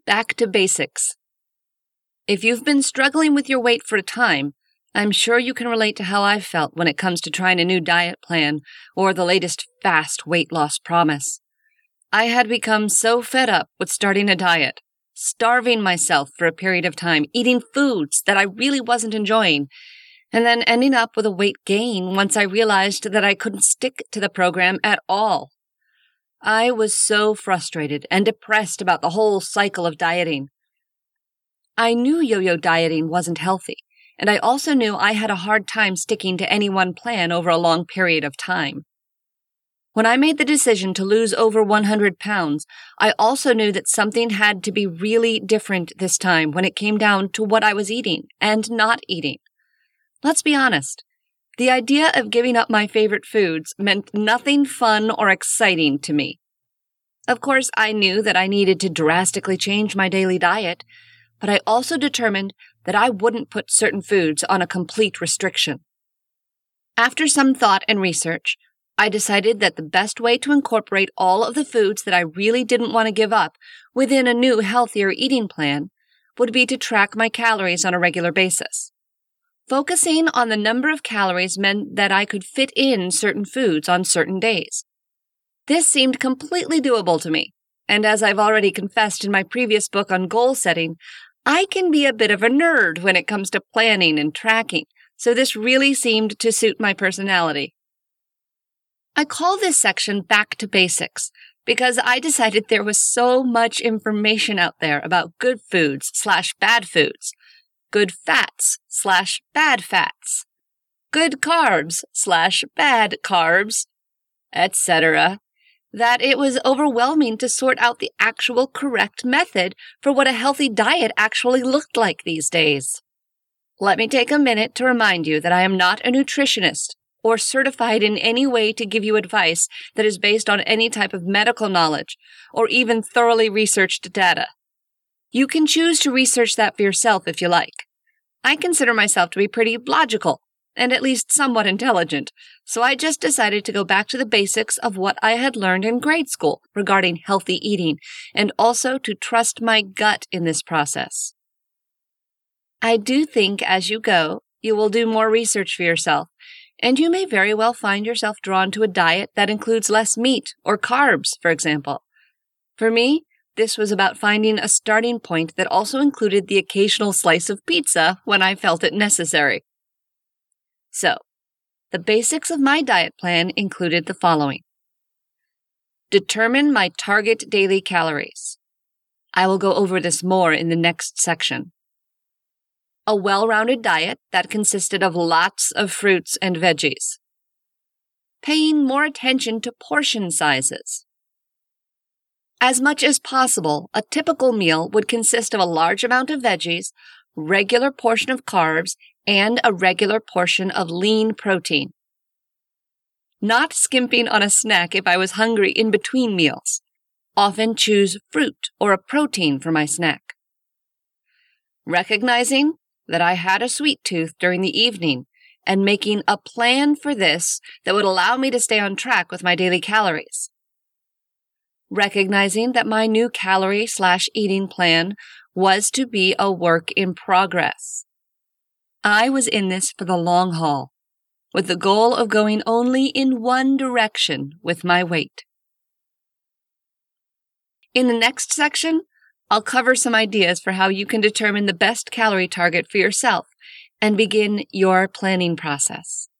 Back to basics. If you've been struggling with your weight for a time, I'm sure you can relate to how I've felt when it comes to trying a new diet plan or the latest fast weight loss promise. I had become so fed up with starting a diet, starving myself for a period of time, eating foods that I really wasn't enjoying, and then ending up with a weight gain once I realized that I couldn't stick to the program at all. I was so frustrated and depressed about the whole cycle of dieting. I knew yo-yo dieting wasn't healthy, and I also knew I had a hard time sticking to any one plan over a long period of time. When I made the decision to lose over 100 pounds, I also knew that something had to be really different this time when it came down to what I was eating and not eating. Let's be honest, the idea of giving up my favorite foods meant nothing fun or exciting to me. Of course, I knew that I needed to drastically change my daily diet, but I also determined that I wouldn't put certain foods on a complete restriction. After some thought and research, I decided that the best way to incorporate all of the foods that I really didn't want to give up within a new, healthier eating plan would be to track my calories on a regular basis. Focusing on the number of calories meant that I could fit in certain foods on certain days. This seemed completely doable to me, and as I've already confessed in my previous book on goal setting, I can be a bit of a nerd when it comes to planning and tracking, so this really seemed to suit my personality. I call this section Back to Basics because I decided there was so much information out there about good foods/bad foods, good fats/bad fats, good carbs/bad carbs, etc., that it was overwhelming to sort out the actual correct method for what a healthy diet actually looked like these days. Let me take a minute to remind you that I am not a nutritionist or certified in any way to give you advice that is based on any type of medical knowledge or even thoroughly researched data. You can choose to research that for yourself if you like. I consider myself to be pretty logical and at least somewhat intelligent, so I just decided to go back to the basics of what I had learned in grade school regarding healthy eating, and also to trust my gut in this process. I do think as you go, you will do more research for yourself, and you may very well find yourself drawn to a diet that includes less meat or carbs, for example. For me, this was about finding a starting point that also included the occasional slice of pizza when I felt it necessary. So, the basics of my diet plan included the following. Determine my target daily calories. I will go over this more in the next section. A well-rounded diet that consisted of lots of fruits and veggies. Paying more attention to portion sizes. As much as possible, a typical meal would consist of a large amount of veggies, regular portion of carbs, and a regular portion of lean protein. Not skimping on a snack if I was hungry in between meals. Often choose fruit or a protein for my snack. Recognizing that I had a sweet tooth during the evening and making a plan for this that would allow me to stay on track with my daily calories. Recognizing that my new calorie/eating plan was to be a work in progress. I was in this for the long haul, with the goal of going only in one direction with my weight. In the next section, I'll cover some ideas for how you can determine the best calorie target for yourself and begin your planning process.